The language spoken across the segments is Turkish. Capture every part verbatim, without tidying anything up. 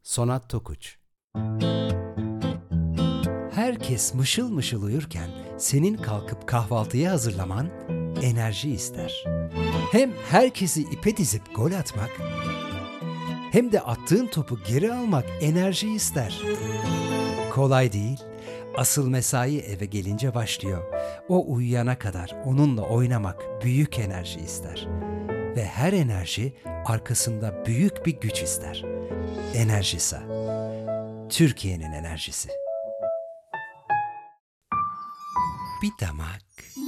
Sonat Tokuç. Herkes mışıl mışıl uyurken senin kalkıp kahvaltıyı hazırlaman enerji ister. Hem herkesi ipe dizip gol atmak, hem de attığın topu geri almak enerji ister. Kolay değil. Asıl mesai eve gelince başlıyor. O uyuyana kadar onunla oynamak büyük enerji ister. Ve her enerji arkasında büyük bir güç ister. Enerjisa. Türkiye'nin enerjisi. Bir damak.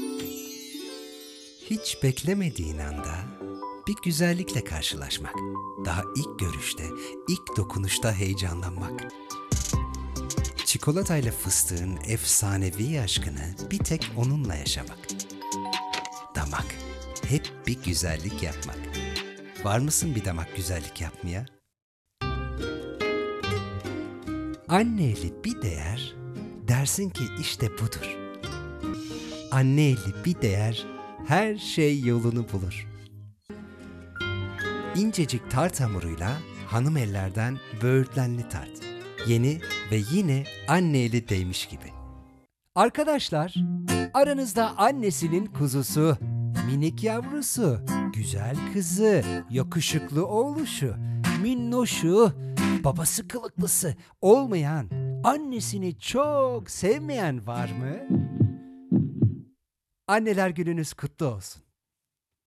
Hiç beklemediğin anda bir güzellikle karşılaşmak. Daha ilk görüşte, ilk dokunuşta heyecanlanmak. Çikolatayla fıstığın efsanevi aşkını bir tek onunla yaşamak. Damak. Hep bir güzellik yapmak. Var mısın bir damak güzellik yapmaya? Anne eli bir değer, dersin ki işte budur. Anne eli bir değer, her şey yolunu bulur. İncecik tart hamuruyla hanım ellerden böğürtlenli tart. Yeni ve yine anne eli değmiş gibi. Arkadaşlar, aranızda annesinin kuzusu, minik yavrusu, güzel kızı, yakışıklı oğluşu, minnoşu, babası kılıklısı olmayan, annesini çok sevmeyen var mı? Anneler gününüz kutlu olsun.